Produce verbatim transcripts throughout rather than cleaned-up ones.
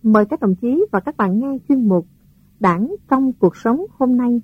Mời các đồng chí và các bạn nghe chuyên mục Đảng trong cuộc sống hôm nay.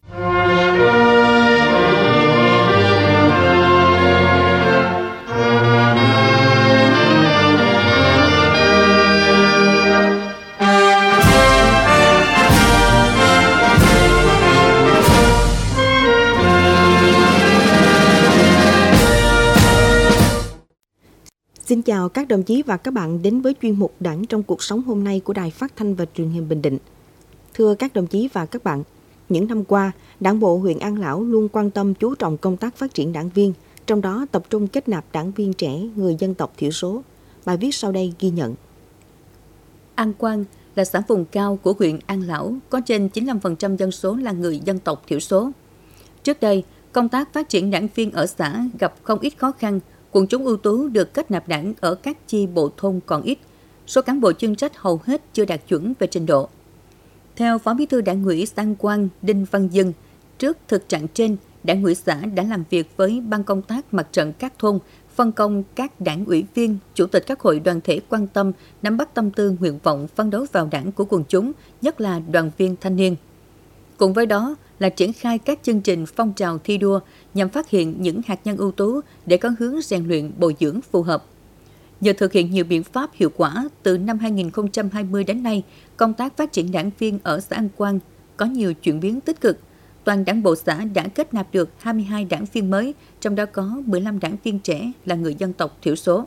Xin chào các đồng chí và các bạn đến với chuyên mục Đảng trong cuộc sống hôm nay của Đài Phát thanh và Truyền hình Bình Định. Thưa các đồng chí và các bạn, những năm qua, Đảng bộ huyện An Lão luôn quan tâm chú trọng công tác phát triển đảng viên, trong đó tập trung kết nạp đảng viên trẻ người dân tộc thiểu số. Bài viết sau đây ghi nhận. An Quang là xã vùng cao của huyện An Lão, có trên chín mươi lăm phần trăm dân số là người dân tộc thiểu số. Trước đây, công tác phát triển đảng viên ở xã gặp không ít khó khăn. Quần chúng ưu tú được kết nạp đảng ở các chi bộ thôn còn ít, số cán bộ chuyên trách hầu hết chưa đạt chuẩn về trình độ. Theo Phó Bí thư Đảng ủy xã An Quang Đinh Văn Dân, trước thực trạng trên, Đảng ủy xã đã làm việc với Ban công tác mặt trận các thôn, phân công các đảng ủy viên, chủ tịch các hội đoàn thể quan tâm, nắm bắt tâm tư nguyện vọng phấn đấu vào đảng của quần chúng, nhất là đoàn viên thanh niên. Cùng với đó là triển khai các chương trình phong trào thi đua nhằm phát hiện những hạt nhân ưu tú để có hướng rèn luyện bồi dưỡng phù hợp. Nhờ thực hiện nhiều biện pháp hiệu quả, từ năm hai nghìn không trăm hai mươi đến nay, công tác phát triển đảng viên ở xã An Quang có nhiều chuyển biến tích cực. Toàn đảng bộ xã đã kết nạp được hai mươi hai đảng viên mới, trong đó có mười lăm đảng viên trẻ là người dân tộc thiểu số.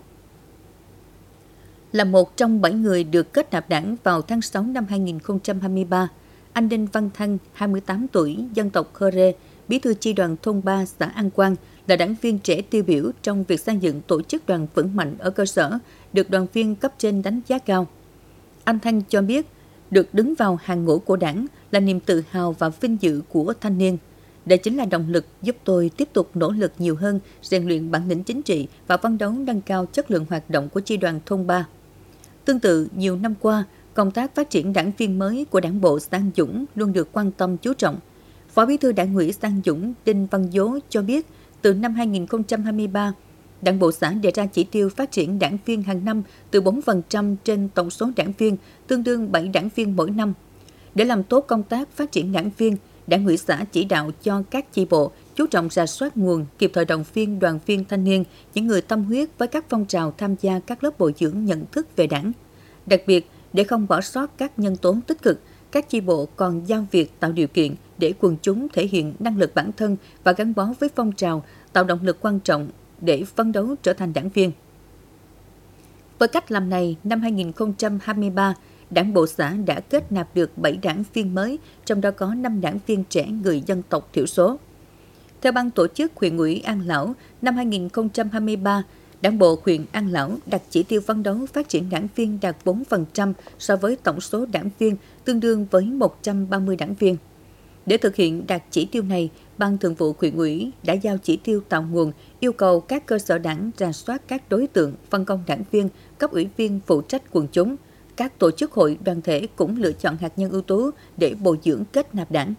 Là một trong bảy người được kết nạp đảng vào tháng sáu năm hai nghìn không trăm hai mươi ba, anh Đinh Văn Thăng, hai mươi tám tuổi, dân tộc Hơ Rê, bí thư chi đoàn thôn ba xã An Quang, là đảng viên trẻ tiêu biểu trong việc xây dựng tổ chức đoàn vững mạnh ở cơ sở, được đoàn viên cấp trên đánh giá cao. Anh Thanh cho biết, được đứng vào hàng ngũ của đảng là niềm tự hào và vinh dự của thanh niên. Đây chính là động lực giúp tôi tiếp tục nỗ lực nhiều hơn, rèn luyện bản lĩnh chính trị và phấn đấu nâng cao chất lượng hoạt động của chi đoàn thôn ba. Tương tự, nhiều năm qua, công tác phát triển đảng viên mới của Đảng bộ xã An Dũng luôn được quan tâm chú trọng. Phó Bí thư Đảng ủy xã An Dũng Đinh Văn Dố cho biết, từ năm hai nghìn không trăm hai mươi ba, Đảng bộ xã đề ra chỉ tiêu phát triển đảng viên hàng năm từ bốn phần trăm trên tổng số đảng viên, tương đương bảy đảng viên mỗi năm. Để làm tốt công tác phát triển đảng viên, Đảng ủy xã chỉ đạo cho các chi bộ chú trọng rà soát nguồn, kịp thời động viên đoàn viên thanh niên, những người tâm huyết với các phong trào tham gia các lớp bồi dưỡng nhận thức về đảng. Đặc biệt, để không bỏ sót các nhân tố tích cực, các chi bộ còn giao việc tạo điều kiện để quần chúng thể hiện năng lực bản thân và gắn bó với phong trào, tạo động lực quan trọng để phấn đấu trở thành đảng viên. Với cách làm này, năm hai nghìn không trăm hai mươi ba, Đảng bộ xã đã kết nạp được bảy đảng viên mới, trong đó có năm đảng viên trẻ người dân tộc thiểu số. Theo ban tổ chức huyện ủy An Lão, năm hai nghìn không trăm hai mươi ba, Đảng bộ huyện An Lão đặt chỉ tiêu phấn đấu phát triển đảng viên đạt bốn phần trăm so với tổng số đảng viên, tương đương với một trăm ba mươi đảng viên. Để thực hiện đạt chỉ tiêu này, Ban Thường vụ huyện ủy đã giao chỉ tiêu tạo nguồn, yêu cầu các cơ sở đảng rà soát các đối tượng, phân công đảng viên, cấp ủy viên phụ trách quần chúng. Các tổ chức hội đoàn thể cũng lựa chọn hạt nhân ưu tú để bồi dưỡng kết nạp đảng.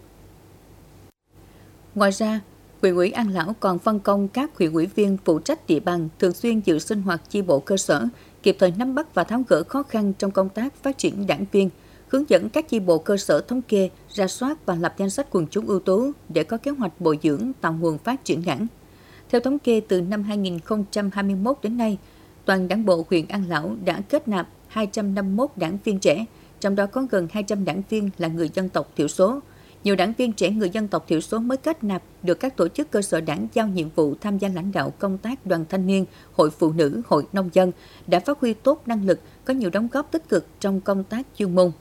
Ngoài ra, huyện ủy An Lão còn phân công các huyện ủy viên phụ trách địa bàn thường xuyên dự sinh hoạt chi bộ cơ sở, kịp thời nắm bắt và tháo gỡ khó khăn trong công tác phát triển đảng viên, hướng dẫn các chi bộ cơ sở thống kê, rà soát và lập danh sách quần chúng ưu tú để có kế hoạch bồi dưỡng tạo nguồn phát triển đảng. Theo thống kê từ năm hai nghìn không trăm hai mươi mốt đến nay, toàn đảng bộ huyện An Lão đã kết nạp hai trăm năm mươi mốt đảng viên trẻ, trong đó có gần hai trăm đảng viên là người dân tộc thiểu số. Nhiều đảng viên trẻ người dân tộc thiểu số mới kết nạp được các tổ chức cơ sở đảng giao nhiệm vụ tham gia lãnh đạo công tác đoàn thanh niên, hội phụ nữ, hội nông dân, đã phát huy tốt năng lực, có nhiều đóng góp tích cực trong công tác chuyên môn.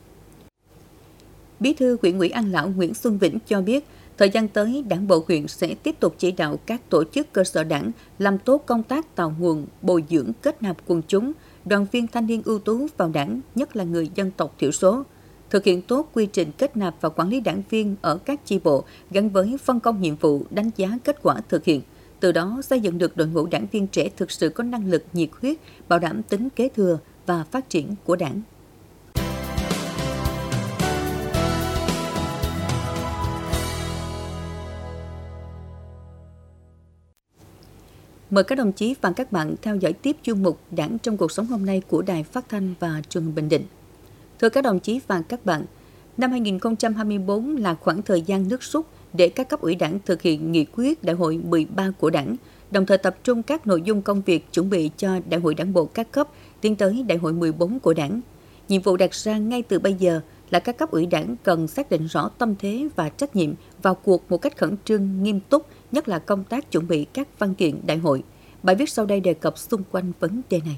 Bí thư huyện ủy An Lão Nguyễn Xuân Vĩnh cho biết, thời gian tới, Đảng bộ huyện sẽ tiếp tục chỉ đạo các tổ chức cơ sở đảng làm tốt công tác tạo nguồn, bồi dưỡng kết nạp quần chúng, đoàn viên thanh niên ưu tú vào đảng, nhất là người dân tộc thiểu số. Thực hiện tốt quy trình kết nạp và quản lý đảng viên ở các chi bộ gắn với phân công nhiệm vụ, đánh giá kết quả thực hiện. Từ đó xây dựng được đội ngũ đảng viên trẻ thực sự có năng lực, nhiệt huyết, bảo đảm tính kế thừa và phát triển của đảng. Mời các đồng chí và các bạn theo dõi tiếp chuyên mục Đảng trong cuộc sống hôm nay của Đài Phát thanh và Truyền hình Bình Định. Thưa các đồng chí và các bạn, năm hai nghìn không trăm hai mươi tư là khoảng thời gian nước rút để các cấp ủy Đảng thực hiện nghị quyết Đại hội mười ba của Đảng, đồng thời tập trung các nội dung công việc chuẩn bị cho Đại hội Đảng bộ các cấp tiến tới Đại hội mười bốn của Đảng. Nhiệm vụ đặt ra ngay từ bây giờ là các cấp ủy Đảng cần xác định rõ tâm thế và trách nhiệm vào cuộc một cách khẩn trương, nghiêm túc, nhất là công tác chuẩn bị các văn kiện đại hội. Bài viết sau đây đề cập xung quanh vấn đề này.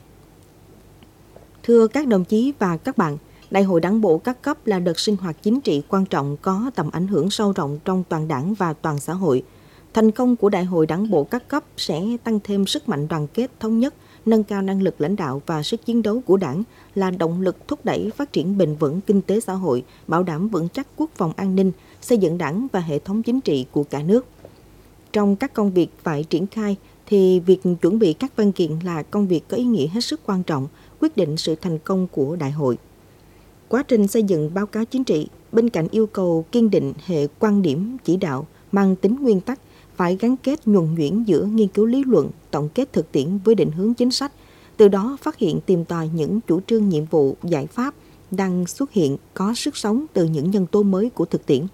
Thưa các đồng chí và các bạn, Đại hội Đảng bộ các cấp là đợt sinh hoạt chính trị quan trọng có tầm ảnh hưởng sâu rộng trong toàn Đảng và toàn xã hội. Thành công của Đại hội Đảng bộ các cấp sẽ tăng thêm sức mạnh đoàn kết thống nhất, nâng cao năng lực lãnh đạo và sức chiến đấu của Đảng, là động lực thúc đẩy phát triển bền vững kinh tế xã hội, bảo đảm vững chắc quốc phòng an ninh, xây dựng Đảng và hệ thống chính trị của cả nước. Trong các công việc phải triển khai thì việc chuẩn bị các văn kiện là công việc có ý nghĩa hết sức quan trọng, quyết định sự thành công của đại hội. Quá trình xây dựng báo cáo chính trị, bên cạnh yêu cầu kiên định hệ quan điểm chỉ đạo mang tính nguyên tắc, phải gắn kết nhuần nhuyễn giữa nghiên cứu lý luận, tổng kết thực tiễn với định hướng chính sách, từ đó phát hiện tìm tòi những chủ trương nhiệm vụ, giải pháp đang xuất hiện có sức sống từ những nhân tố mới của thực tiễn.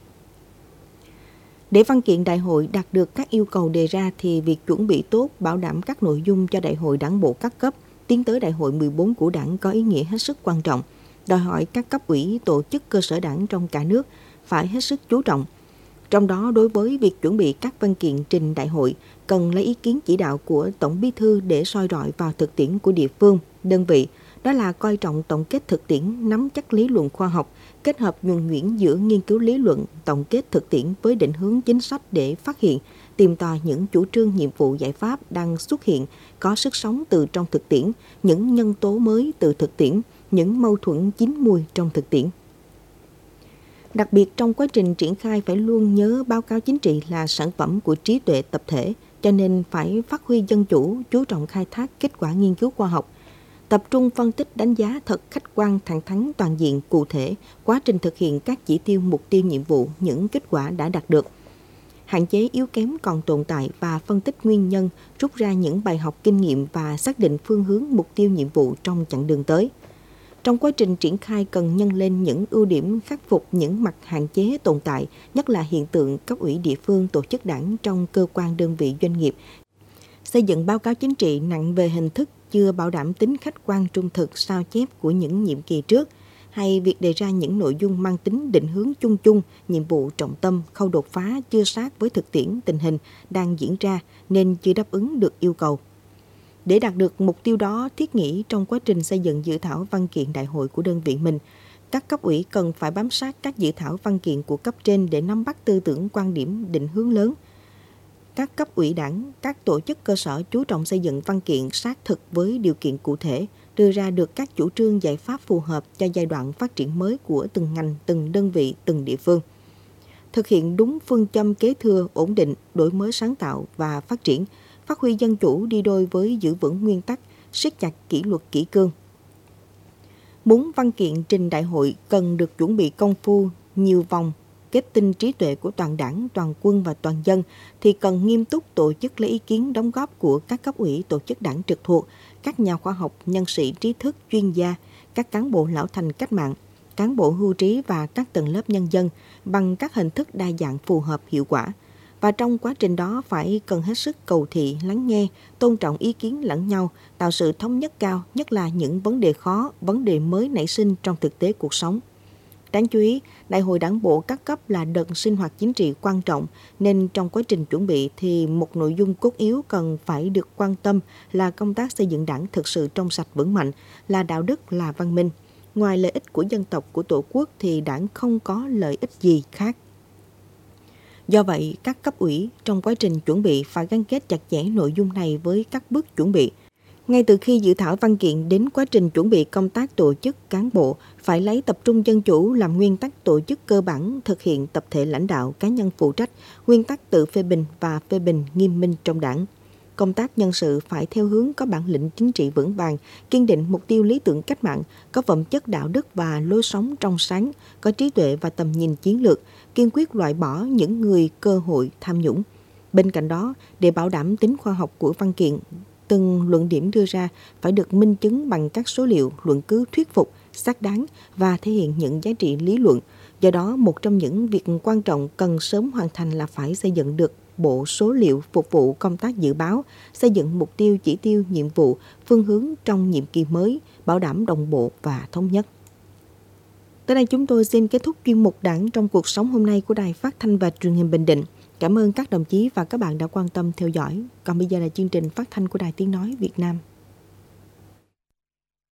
Để văn kiện đại hội đạt được các yêu cầu đề ra thì việc chuẩn bị tốt, bảo đảm các nội dung cho Đại hội Đảng bộ các cấp tiến tới Đại hội mười bốn của Đảng có ý nghĩa hết sức quan trọng, đòi hỏi các cấp ủy, tổ chức cơ sở Đảng trong cả nước phải hết sức chú trọng. Trong đó, đối với việc chuẩn bị các văn kiện trình đại hội, cần lấy ý kiến chỉ đạo của Tổng Bí thư để soi rọi vào thực tiễn của địa phương, đơn vị, đó là coi trọng tổng kết thực tiễn, nắm chắc lý luận khoa học, kết hợp nhuần nhuyễn giữa nghiên cứu lý luận, tổng kết thực tiễn với định hướng chính sách để phát hiện, tìm tòi những chủ trương nhiệm vụ giải pháp đang xuất hiện, có sức sống từ trong thực tiễn, những nhân tố mới từ thực tiễn, những mâu thuẫn chín mùi trong thực tiễn. Đặc biệt trong quá trình triển khai phải luôn nhớ báo cáo chính trị là sản phẩm của trí tuệ tập thể, cho nên phải phát huy dân chủ, chú trọng khai thác kết quả nghiên cứu khoa học, tập trung phân tích đánh giá thật khách quan, thẳng thắn, toàn diện, cụ thể quá trình thực hiện các chỉ tiêu, mục tiêu, nhiệm vụ, những kết quả đã đạt được, hạn chế yếu kém còn tồn tại và phân tích nguyên nhân, rút ra những bài học kinh nghiệm và xác định phương hướng, mục tiêu, nhiệm vụ trong chặng đường tới. Trong quá trình triển khai cần nhân lên những ưu điểm, khắc phục những mặt hạn chế tồn tại, nhất là hiện tượng cấp ủy địa phương, tổ chức Đảng trong cơ quan đơn vị doanh nghiệp. Xây dựng báo cáo chính trị nặng về hình thức, chưa bảo đảm tính khách quan trung thực sao chép của những nhiệm kỳ trước, hay việc đề ra những nội dung mang tính định hướng chung chung, nhiệm vụ trọng tâm, khâu đột phá chưa sát với thực tiễn tình hình đang diễn ra nên chưa đáp ứng được yêu cầu. Để đạt được mục tiêu đó, thiết nghĩ trong quá trình xây dựng dự thảo văn kiện đại hội của đơn vị mình, các cấp ủy cần phải bám sát các dự thảo văn kiện của cấp trên để nắm bắt tư tưởng, quan điểm, định hướng lớn. Các cấp ủy Đảng, các tổ chức cơ sở chú trọng xây dựng văn kiện sát thực với điều kiện cụ thể, đưa ra được các chủ trương giải pháp phù hợp cho giai đoạn phát triển mới của từng ngành, từng đơn vị, từng địa phương. Thực hiện đúng phương châm kế thừa, ổn định, đổi mới sáng tạo và phát triển, phát huy dân chủ đi đôi với giữ vững nguyên tắc, siết chặt kỷ luật kỷ cương. Muốn văn kiện trình đại hội cần được chuẩn bị công phu, nhiều vòng, kết tinh trí tuệ của toàn Đảng, toàn quân và toàn dân thì cần nghiêm túc tổ chức lấy ý kiến đóng góp của các cấp ủy, tổ chức Đảng trực thuộc, các nhà khoa học, nhân sĩ trí thức, chuyên gia, các cán bộ lão thành cách mạng, cán bộ hưu trí và các tầng lớp nhân dân bằng các hình thức đa dạng phù hợp hiệu quả. Và trong quá trình đó phải cần hết sức cầu thị, lắng nghe, tôn trọng ý kiến lẫn nhau, tạo sự thống nhất cao, nhất là những vấn đề khó, vấn đề mới nảy sinh trong thực tế cuộc sống. Đáng chú ý, Đại hội Đảng bộ các cấp là đợt sinh hoạt chính trị quan trọng, nên trong quá trình chuẩn bị thì một nội dung cốt yếu cần phải được quan tâm là công tác xây dựng Đảng thực sự trong sạch vững mạnh, là đạo đức, là văn minh. Ngoài lợi ích của dân tộc, của Tổ quốc thì Đảng không có lợi ích gì khác. Do vậy, các cấp ủy trong quá trình chuẩn bị phải gắn kết chặt chẽ nội dung này với các bước chuẩn bị. Ngay từ khi dự thảo văn kiện đến quá trình chuẩn bị công tác tổ chức cán bộ, phải lấy tập trung dân chủ làm nguyên tắc tổ chức cơ bản, thực hiện tập thể lãnh đạo, cá nhân phụ trách, nguyên tắc tự phê bình và phê bình nghiêm minh trong Đảng. Công tác nhân sự phải theo hướng có bản lĩnh chính trị vững vàng, kiên định mục tiêu lý tưởng cách mạng, có phẩm chất đạo đức và lối sống trong sáng, có trí tuệ và tầm nhìn chiến lược, kiên quyết loại bỏ những người cơ hội tham nhũng. Bên cạnh đó, để bảo đảm tính khoa học của văn kiện, từng luận điểm đưa ra phải được minh chứng bằng các số liệu, luận cứ thuyết phục, xác đáng và thể hiện những giá trị lý luận. Do đó, một trong những việc quan trọng cần sớm hoàn thành là phải xây dựng được bộ số liệu phục vụ công tác dự báo, xây dựng mục tiêu, chỉ tiêu, nhiệm vụ, phương hướng trong nhiệm kỳ mới, bảo đảm đồng bộ và thống nhất. Tới đây chúng tôi xin kết thúc chuyên mục Đảng trong cuộc sống hôm nay của Đài Phát thanh và Truyền hình Bình Định. Cảm ơn các đồng chí và các bạn đã quan tâm theo dõi. Còn bây giờ là chương trình phát thanh của Đài Tiếng nói Việt Nam.